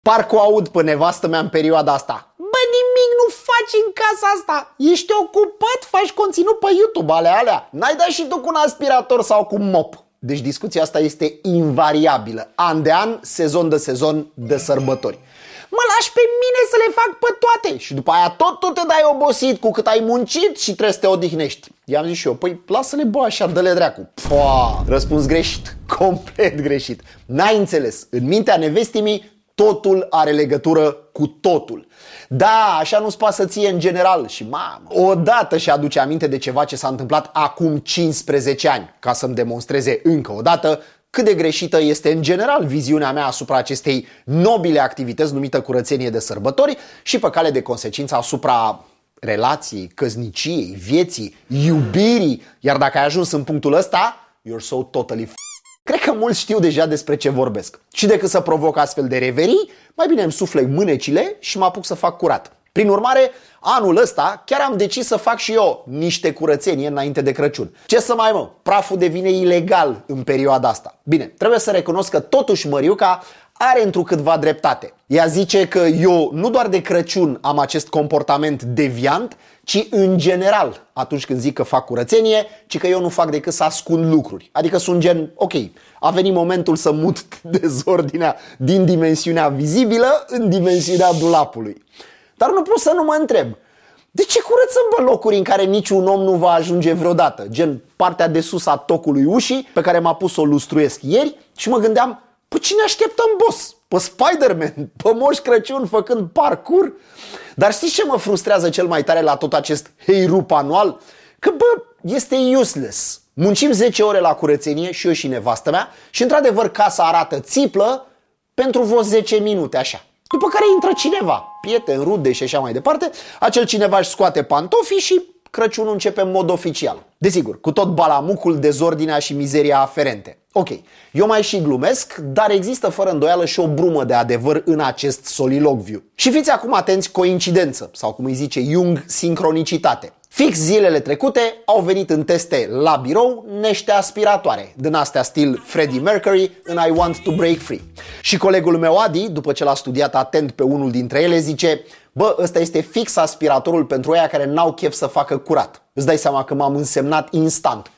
Parcă o aud pe nevastă mea în perioada asta. Bă, nimic nu faci în casa asta. Ești ocupat, faci conținut pe YouTube, alea. N-ai dat și tu cu un aspirator sau cu un mop. Deci discuția asta este invariabilă. An de an, sezon de sezon, de sărbători. Mă lași pe mine să le fac pe toate. Și după aia tot tu te dai obosit cu cât ai muncit și trebuie să te odihnești. I-am zis și eu, păi lasă-le bă așa, dă-le dracu. Pua, răspuns greșit, complet greșit. N-ai înțeles, în mintea nevestimii totul are legătură cu totul. Da, așa nu-ți pasă ție în general. Și mamă, odată și aduce aminte de ceva ce s-a întâmplat acum 15 ani, ca să-mi demonstreze încă o dată cât de greșită este în general viziunea mea asupra acestei nobile activități numită curățenie de sărbători și pe cale de consecință asupra relației, căsniciei, vieții, iubirii. Iar dacă ai ajuns în punctul ăsta, you're so totally Cred că mulți știu deja despre ce vorbesc. Și decât să provoc astfel de reverii, mai bine îmi suflec mânecile și mă apuc să fac curat. Prin urmare, anul ăsta chiar am decis să fac și eu niște curățenie înainte de Crăciun. Ce să mai mă, praful devine ilegal în perioada asta. Bine, trebuie să recunosc că totuși Măriuca are întrucâtva dreptate. Ea zice că eu nu doar de Crăciun am acest comportament deviant, ci în general atunci când zic că fac curățenie, ci că eu nu fac decât să ascund lucruri. Adică sunt gen, ok, a venit momentul să mut dezordinea din dimensiunea vizibilă în dimensiunea dulapului. Dar nu pot să nu mă întreb, de ce curățăm pe locuri în care niciun om nu va ajunge vreodată? Gen partea de sus a tocului ușii pe care m-a pus să o lustruiesc ieri și mă gândeam, pe cine așteptăm, boss? Pe Spider-Man? Pe Moș Crăciun făcând parkour? Dar știți ce mă frustrează cel mai tare la tot acest heirup anual? Că bă, este useless. Muncim 10 ore la curățenie și eu și nevastă mea și într-adevăr casa arată țiplă pentru vreo 10 minute așa. După care intră cineva, prieten, rude și așa mai departe, acel cineva își scoate pantofii și Crăciunul începe în mod oficial. Desigur, cu tot balamucul, dezordinea și mizeria aferente. Ok, eu mai și glumesc, dar există fără îndoială și o brumă de adevăr în acest soliloquiu. Și fiți acum atenți, coincidență, sau cum îi zice Jung, sincronicitate. Fix zilele trecute au venit în teste la birou niște aspiratoare, din astea stil Freddie Mercury în I Want to Break Free. Și colegul meu Adi, după ce l-a studiat atent pe unul dintre ele, zice: bă, ăsta este fix aspiratorul pentru aia care n-au chef să facă curat. Îți dai seama că m-am însemnat instant.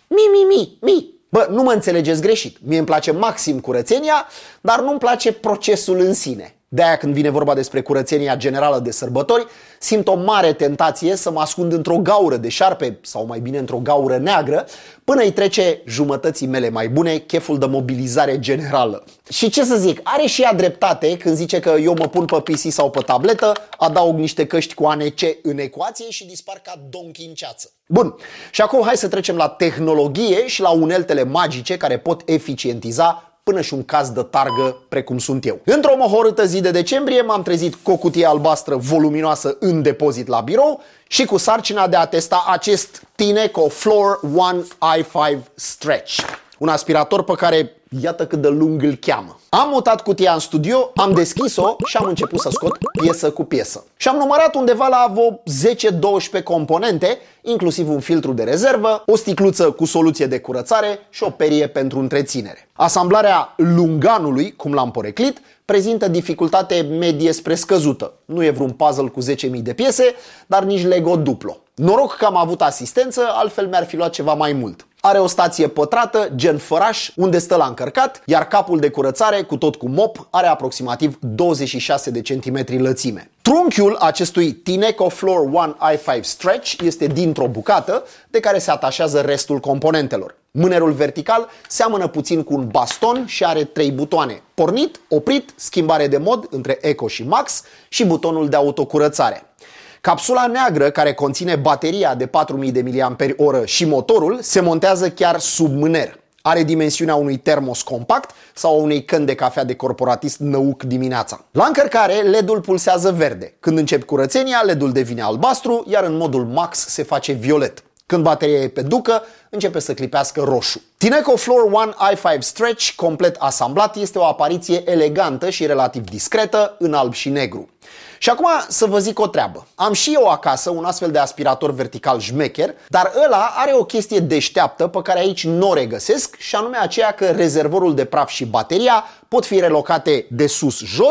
Mi. Bă, nu mă înțelegeți greșit. Mie îmi place maxim curățenia, dar nu-mi place procesul în sine. De-aia când vine vorba despre curățenia generală de sărbători, simt o mare tentație să mă ascund într-o gaură de șarpe, sau mai bine într-o gaură neagră, până îi trece jumătății mele mai bune cheful de mobilizare generală. Și ce să zic, are și ea dreptate când zice că eu mă pun pe PC sau pe tabletă, adaug niște căști cu ANC în ecuație și dispar ca Donkey în ceață. Bun, și acum hai să trecem la tehnologie și la uneltele magice care pot eficientiza până și un caz de targă precum sunt eu. Într-o mohorâtă zi de decembrie m-am trezit cu o cutie albastră voluminoasă în depozit la birou și cu sarcina de a testa acest Tineco Floor One i5 Stretch. Un aspirator pe care iată cât de lung îl cheamă. Am mutat cutia în studio, am deschis-o și am început să scot piesă cu piesă. Și am numărat undeva la vreo 10-12 componente, inclusiv un filtru de rezervă, o sticluță cu soluție de curățare și o perie pentru întreținere. Asamblarea lunganului, cum l-am poreclit, prezintă dificultate medie spre scăzută. Nu e vreun puzzle cu 10.000 de piese, dar nici Lego Duplo. Noroc că am avut asistență, altfel mi-ar fi luat ceva mai mult. Are o stație pătrată, gen făraș, unde stă la încărcat, iar capul de curățare, cu tot cu mop, are aproximativ 26 de centimetri lățime. Trunchiul acestui Tineco Floor One i5 Stretch este dintr-o bucată de care se atașează restul componentelor. Mânerul vertical seamănă puțin cu un baston și are 3 butoane: pornit, oprit, schimbare de mod între Eco și Max și butonul de autocurățare. Capsula neagră, care conține bateria de 4000 de mAh și motorul, se montează chiar sub mâner. Are dimensiunea unui termos compact sau a unei căni de cafea de corporatist năuc dimineața. La încărcare, LED-ul pulsează verde. Când începi curățenia, LED-ul devine albastru, iar în modul Max se face violet. Când bateria e pe ducă, începe să clipească roșu. Tineco Floor One i5 Stretch, complet asamblat, este o apariție elegantă și relativ discretă, în alb și negru. Și acum să vă zic o treabă. Am și eu acasă un astfel de aspirator vertical șmecher, dar ăla are o chestie deșteaptă pe care aici nu o regăsesc, și anume aceea că rezervorul de praf și bateria pot fi relocate de sus jos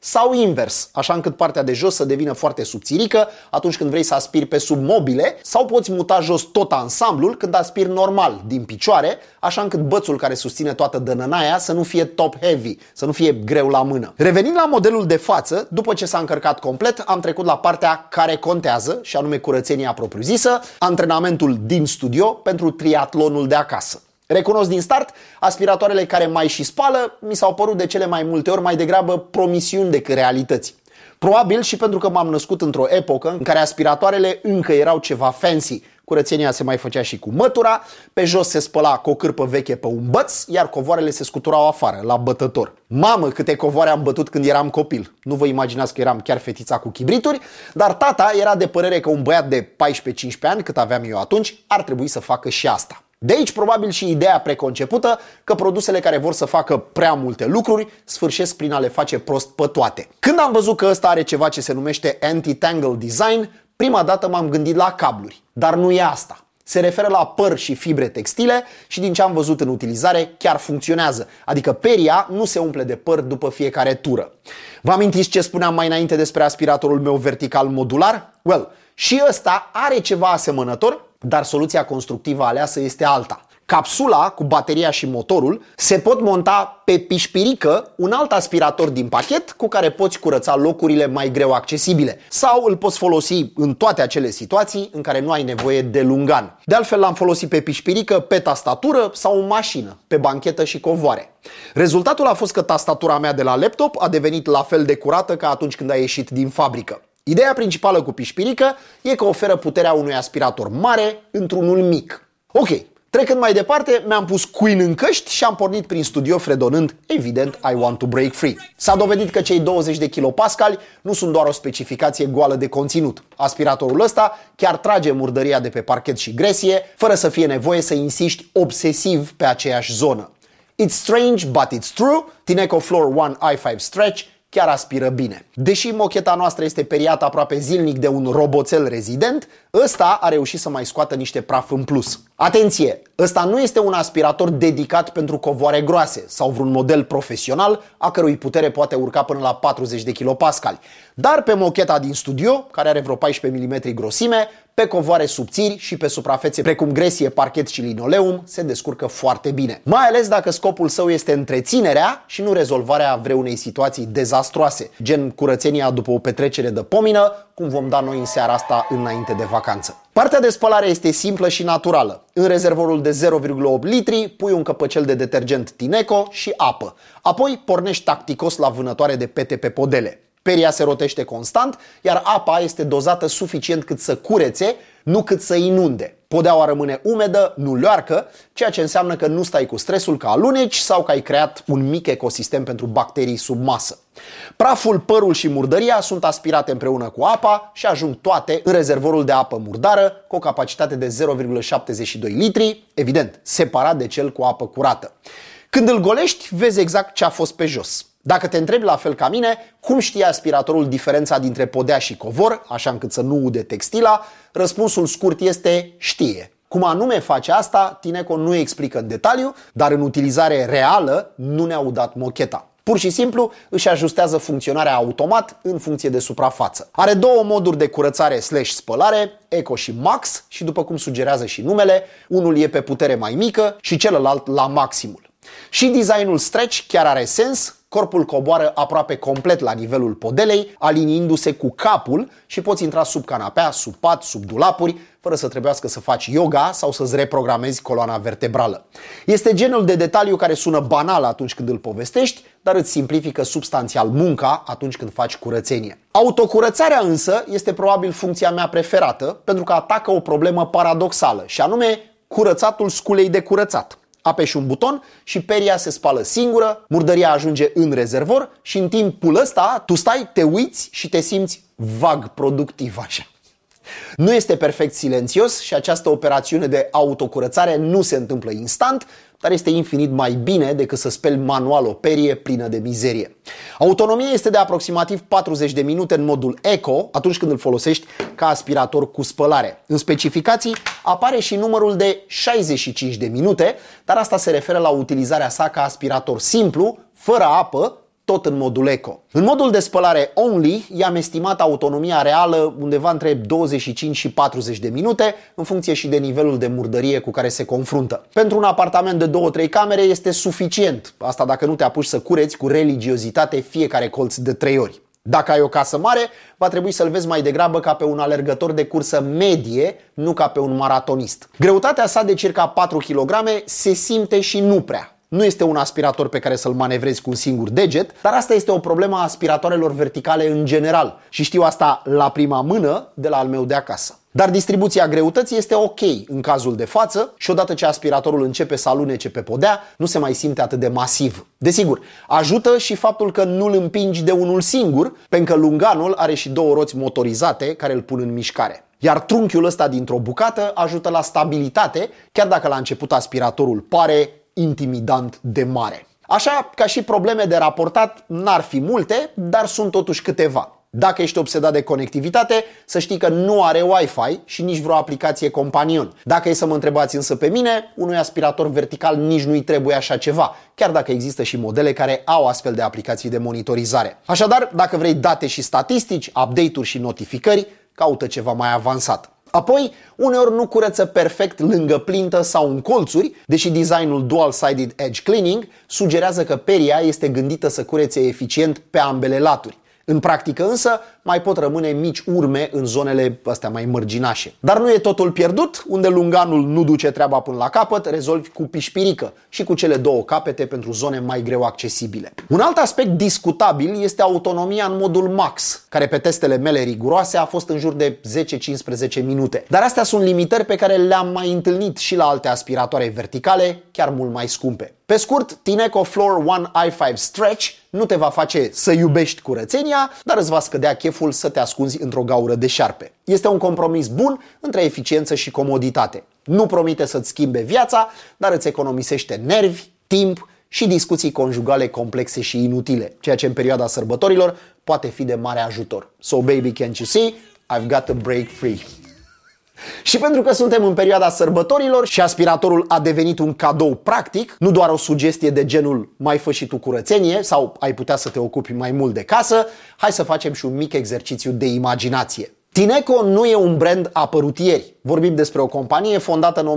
sau invers, așa încât partea de jos să devină foarte subțirică atunci când vrei să aspiri pe sub mobile, sau poți muta jos tot ansamblul când aspiri normal din picioare, așa încât bățul care susține toată dănănaia să nu fie top heavy, să nu fie greu la mână. Revenind la modelul de față, după ce s-a încărcat complet, am trecut la partea care contează, și anume curățenia propriu-zisă, antrenamentul din studio pentru triatlonul de acasă. Recunosc din start, aspiratoarele care mai și spală mi s-au părut de cele mai multe ori mai degrabă promisiuni decât realități. Probabil și pentru că m-am născut într-o epocă în care aspiratoarele încă erau ceva fancy. Curățenia se mai făcea și cu mătura, pe jos se spăla cu o cârpă veche pe un băț, iar covoarele se scuturau afară, la bătător. Mamă, câte covoare am bătut când eram copil! Nu vă imaginați că eram chiar fetița cu chibrituri, dar tata era de părere că un băiat de 14-15 ani, cât aveam eu atunci, ar trebui să facă și asta. De aici probabil și ideea preconcepută că produsele care vor să facă prea multe lucruri sfârșesc prin a le face prost pe toate. Când am văzut că ăsta are ceva ce se numește anti-tangle design, prima dată m-am gândit la cabluri, dar nu e asta. Se referă la păr și fibre textile și din ce am văzut în utilizare chiar funcționează, adică peria nu se umple de păr după fiecare tură. Vă amintiți ce spuneam mai înainte despre aspiratorul meu vertical modular? Well, și ăsta are ceva asemănător, dar soluția constructivă aleasă este alta. Capsula cu bateria și motorul se pot monta pe pișpirică un alt aspirator din pachet cu care poți curăța locurile mai greu accesibile. Sau îl poți folosi în toate acele situații în care nu ai nevoie de lungan. De altfel l-am folosit pe pișpirică, pe tastatură sau în mașină, pe banchetă și covoare. Rezultatul a fost că tastatura mea de la laptop a devenit la fel de curată ca atunci când a ieșit din fabrică. Ideea principală cu pișpirică e că oferă puterea unui aspirator mare într-unul mic. Ok, trecând mai departe, mi-am pus Queen în căști și am pornit prin studio fredonând, evident, I want to break free. S-a dovedit că cei 20 de kilopascali nu sunt doar o specificație goală de conținut. Aspiratorul ăsta chiar trage murdăria de pe parchet și gresie, fără să fie nevoie să insiști obsesiv pe aceeași zonă. It's strange, but it's true. Tineco Floor One i5 Stretch chiar aspiră bine. Deși mocheta noastră este periată aproape zilnic de un roboțel rezident, ăsta a reușit să mai scoată niște praf în plus. Atenție! Ăsta nu este un aspirator dedicat pentru covoare groase sau vreun model profesional a cărui putere poate urca până la 40 de kilopascali. Dar pe mocheta din studio, care are vreo 14 mm grosime, pe covoare subțiri și pe suprafețe precum gresie, parchet și linoleum se descurcă foarte bine. Mai ales dacă scopul său este întreținerea și nu rezolvarea vreunei situații dezastroase, gen curățenia după o petrecere de pomină, cum vom da noi în seara asta înainte de vacanță. Partea de spălare este simplă și naturală. În rezervorul de 0,8 litri pui un căpăcel de detergent Tineco și apă. Apoi pornești tacticos la vânătoare de pete pe podele. Peria se rotește constant, iar apa este dozată suficient cât să curețe, nu cât să inunde. Podeaua rămâne umedă, nu leoarcă, ceea ce înseamnă că nu stai cu stresul că aluneci sau că ai creat un mic ecosistem pentru bacterii sub masă. Praful, părul și murdăria sunt aspirate împreună cu apa și ajung toate în rezervorul de apă murdară cu o capacitate de 0,72 litri, evident, separat de cel cu apă curată. Când îl golești, vezi exact ce a fost pe jos. Dacă te întrebi la fel ca mine, cum știe aspiratorul diferența dintre podea și covor, așa încât să nu ude textila, răspunsul scurt este știe. Cum anume face asta, Tineco nu explică în detaliu, dar în utilizare reală nu ne-a udat mocheta. Pur și simplu își ajustează funcționarea automat în funcție de suprafață. Are două moduri de curățare / spălare, Eco și Max, și după cum sugerează și numele, unul e pe putere mai mică și celălalt la maximul. Și designul Stretch chiar are sens, corpul coboară aproape complet la nivelul podelei, aliniindu-se cu capul și poți intra sub canapea, sub pat, sub dulapuri, fără să trebuiască să faci yoga sau să-ți reprogramezi coloana vertebrală. Este genul de detaliu care sună banal atunci când îl povestești, dar îți simplifică substanțial munca atunci când faci curățenie. Autocurățarea însă este probabil funcția mea preferată, pentru că atacă o problemă paradoxală, și anume curățatul sculei de curățat. Apeși un buton și peria se spală singură, murdăria ajunge în rezervor și în timpul ăsta tu stai, te uiți și te simți vag productiv așa. Nu este perfect silențios și această operațiune de autocurățare nu se întâmplă instant, dar este infinit mai bine decât să speli manual o perie plină de mizerie. Autonomia este de aproximativ 40 de minute în modul Eco atunci când îl folosești ca aspirator cu spălare. În specificații apare și numărul de 65 de minute, dar asta se referă la utilizarea sa ca aspirator simplu, fără apă, tot în modul eco. În modul de spălare only, i-am estimat autonomia reală undeva între 25 și 40 de minute, în funcție și de nivelul de murdărie cu care se confruntă. Pentru un apartament de 2-3 camere este suficient, asta dacă nu te apuci să cureți cu religiozitate fiecare colț de 3 ori. Dacă ai o casă mare, va trebui să-l vezi mai degrabă ca pe un alergător de cursă medie, nu ca pe un maratonist. Greutatea sa de circa 4 kg se simte și nu prea. Nu este un aspirator pe care să-l manevrezi cu un singur deget, dar asta este o problemă a aspiratoarelor verticale în general și știu asta la prima mână de la al meu de acasă. Dar distribuția greutății este ok în cazul de față și odată ce aspiratorul începe să alunece pe podea, nu se mai simte atât de masiv. Desigur, ajută și faptul că nu-l împingi de unul singur, pentru că lunganul are și 2 roți motorizate care îl pun în mișcare. Iar trunchiul ăsta dintr-o bucată ajută la stabilitate, chiar dacă la început aspiratorul pare intimidant de mare. Așa ca și probleme de raportat n-ar fi multe, dar sunt totuși câteva. Dacă ești obsedat de conectivitate, să știi că nu are Wi-Fi și nici vreo aplicație companion. Dacă e să mă întrebați însă pe mine, unui aspirator vertical nici nu-i trebuie așa ceva, chiar dacă există și modele care au astfel de aplicații de monitorizare. Așadar, dacă vrei date și statistici, update-uri și notificări, caută ceva mai avansat. Apoi, uneori nu curăță perfect lângă plintă sau în colțuri, deși designul Dual-Sided Edge Cleaning sugerează că peria este gândită să curețe eficient pe ambele laturi. În practică însă mai pot rămâne mici urme în zonele astea mai mărginașe. Dar nu e totul pierdut, unde lunganul nu duce treaba până la capăt, rezolvi cu pișpirică și cu cele 2 capete pentru zone mai greu accesibile. Un alt aspect discutabil este autonomia în modul max, care pe testele mele riguroase a fost în jur de 10-15 minute. Dar astea sunt limitări pe care le-am mai întâlnit și la alte aspiratoare verticale, chiar mult mai scumpe. Pe scurt, Tineco Floor One i5 Stretch nu te va face să iubești curățenia, dar îți va scădea cheful să te ascunzi într-o gaură de șarpe. Este un compromis bun între eficiență și comoditate. Nu promite să-ți schimbe viața, dar îți economisește nervi, timp și discuții conjugale complexe și inutile, ceea ce în perioada sărbătorilor poate fi de mare ajutor. So baby, can't you see? I've got a break free. Și pentru că suntem în perioada sărbătorilor și aspiratorul a devenit un cadou practic, nu doar o sugestie de genul mai fă și tu curățenie sau ai putea să te ocupi mai mult de casă, hai să facem și un mic exercițiu de imaginație. Tineco nu e un brand apărut ieri. Vorbim despre o companie fondată în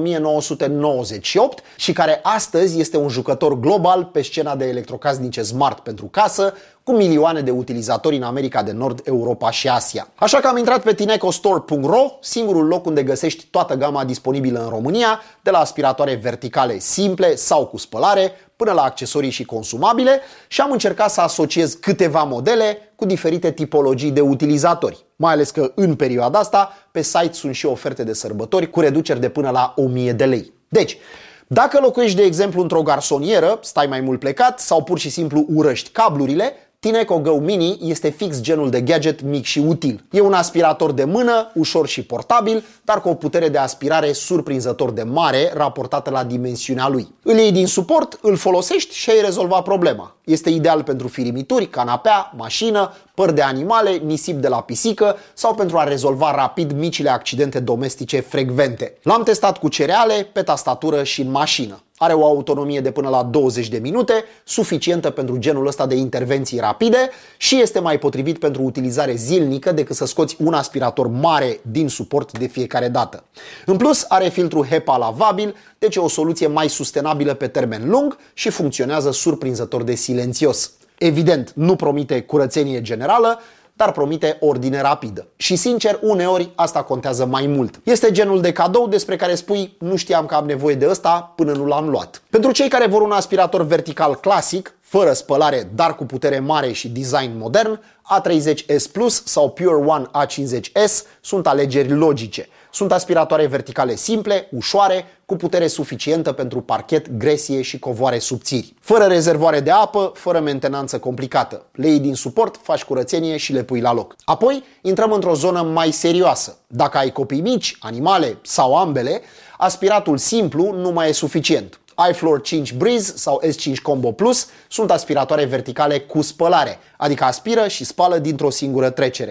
1998 și care astăzi este un jucător global pe scena de electrocasnice smart pentru casă, cu milioane de utilizatori în America de Nord, Europa și Asia. Așa că am intrat pe tinecostore.ro, singurul loc unde găsești toată gama disponibilă în România, de la aspiratoare verticale simple sau cu spălare, până la accesorii și consumabile, și am încercat să asociez câteva modele cu diferite tipologii de utilizatori. Mai ales că în perioada asta pe site sunt și oferte de sărbători cu reduceri de până la 1000 de lei. Deci, dacă locuiești de exemplu într-o garsonieră, stai mai mult plecat sau pur și simplu urăști cablurile, Tineco Go Mini este fix genul de gadget mic și util. E un aspirator de mână, ușor și portabil, dar cu o putere de aspirare surprinzător de mare raportată la dimensiunea lui. Îl iei din suport, îl folosești și ai rezolvat problema. Este ideal pentru firimituri, canapea, mașină, păr de animale, nisip de la pisică sau pentru a rezolva rapid micile accidente domestice frecvente. L-am testat cu cereale, pe tastatură și în mașină. Are o autonomie de până la 20 de minute, suficientă pentru genul ăsta de intervenții rapide și este mai potrivit pentru utilizare zilnică decât să scoți un aspirator mare din suport de fiecare dată. În plus, are filtru HEPA lavabil, deci e o soluție mai sustenabilă pe termen lung și funcționează surprinzător de silențios. Evident, nu promite curățenie generală, dar promite ordine rapidă. Și sincer, uneori asta contează mai mult. Este genul de cadou despre care spui, nu știam că am nevoie de ăsta până nu l-am luat. Pentru cei care vor un aspirator vertical clasic, fără spălare, dar cu putere mare și design modern, A30S Plus sau Pure One A50S sunt alegeri logice. Sunt aspiratoare verticale simple, ușoare, cu putere suficientă pentru parchet, gresie și covoare subțiri. Fără rezervoare de apă, fără mentenanță complicată. Le iei din suport, faci curățenie și le pui la loc. Apoi, intrăm într-o zonă mai serioasă. Dacă ai copii mici, animale sau ambele, aspiratul simplu nu mai e suficient. iFloor 5 Breeze sau S5 Combo Plus sunt aspiratoare verticale cu spălare, adică aspiră și spală dintr-o singură trecere.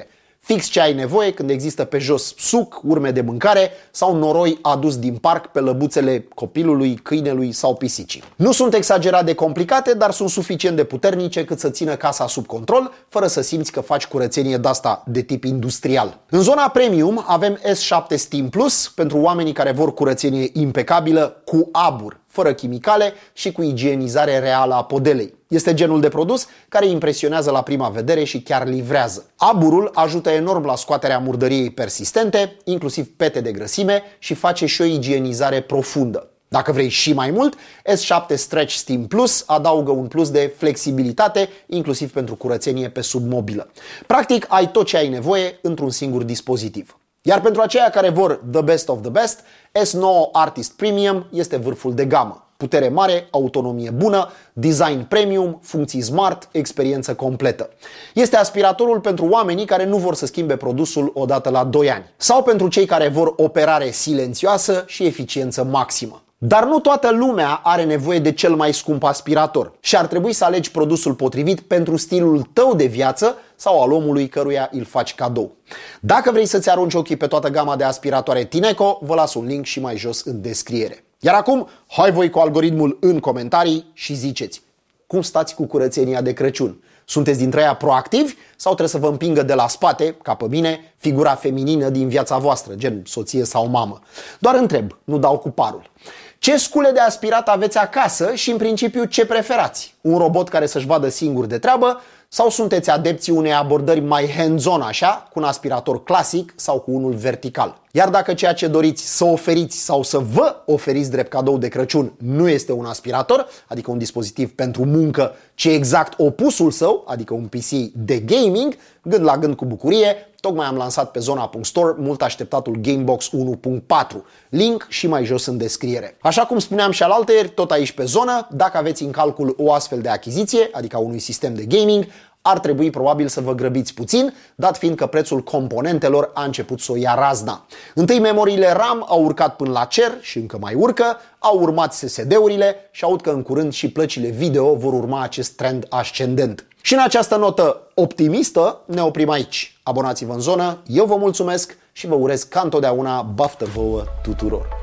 Fix ce ai nevoie când există pe jos suc, urme de mâncare sau noroi adus din parc pe lăbuțele copilului, câinelui sau pisicii. Nu sunt exagerat de complicate, dar sunt suficient de puternice cât să țină casa sub control, fără să simți că faci curățenie de-asta de tip industrial. În zona premium avem S7 Steam Plus pentru oamenii care vor curățenie impecabilă cu abur, fără chimicale și cu igienizare reală a podelei. Este genul de produs care impresionează la prima vedere și chiar livrează. Aburul ajută enorm la scoaterea murdăriei persistente, inclusiv pete de grăsime, și face și o igienizare profundă. Dacă vrei și mai mult, S7 Stretch Steam Plus adaugă un plus de flexibilitate, inclusiv pentru curățenie pe sub mobilă. Practic, ai tot ce ai nevoie într-un singur dispozitiv. Iar pentru aceia care vor the best of the best, S9 Artist Premium este vârful de gamă. Putere mare, autonomie bună, design premium, funcții smart, experiență completă. Este aspiratorul pentru oamenii care nu vor să schimbe produsul odată la 2 ani. Sau pentru cei care vor operare silențioasă și eficiență maximă. Dar nu toată lumea are nevoie de cel mai scump aspirator și ar trebui să alegi produsul potrivit pentru stilul tău de viață sau al omului căruia îl faci cadou. Dacă vrei să-ți arunci ochii pe toată gama de aspiratoare Tineco, vă las un link și mai jos în descriere. Iar acum, hai voi cu algoritmul în comentarii și ziceți, cum stați cu curățenia de Crăciun? Sunteți dintre aia proactivi sau trebuie să vă împingă de la spate, ca pe mine, figura feminină din viața voastră, gen soție sau mamă? Doar întreb, nu dau cu parul. Ce scule de aspirat aveți acasă și în principiu ce preferați? Un robot care să-și vadă singur de treabă sau sunteți adepții unei abordări mai hands-on așa, cu un aspirator clasic sau cu unul vertical? Iar dacă ceea ce doriți să oferiți sau să vă oferiți drept cadou de Crăciun nu este un aspirator, adică un dispozitiv pentru muncă, ci exact opusul său, adică un PC de gaming, gând la gând cu bucurie, tocmai am lansat pe Zona.store mult așteptatul Gamebox 1.4. Link și mai jos în descriere. Așa cum spuneam și alaltăieri, tot aici pe Zonă, dacă aveți în calcul o astfel de achiziție, adică unui sistem de gaming, ar trebui probabil să vă grăbiți puțin, dat fiind că prețul componentelor a început să o ia razna. Întâi memoriile RAM au urcat până la cer și încă mai urcă, au urmat SSD-urile și aud că în curând și plăcile video vor urma acest trend ascendent. Și în această notă optimistă ne oprim aici. Abonați-vă în Zonă, eu vă mulțumesc și vă urez ca întotdeauna baftă vouă tuturor!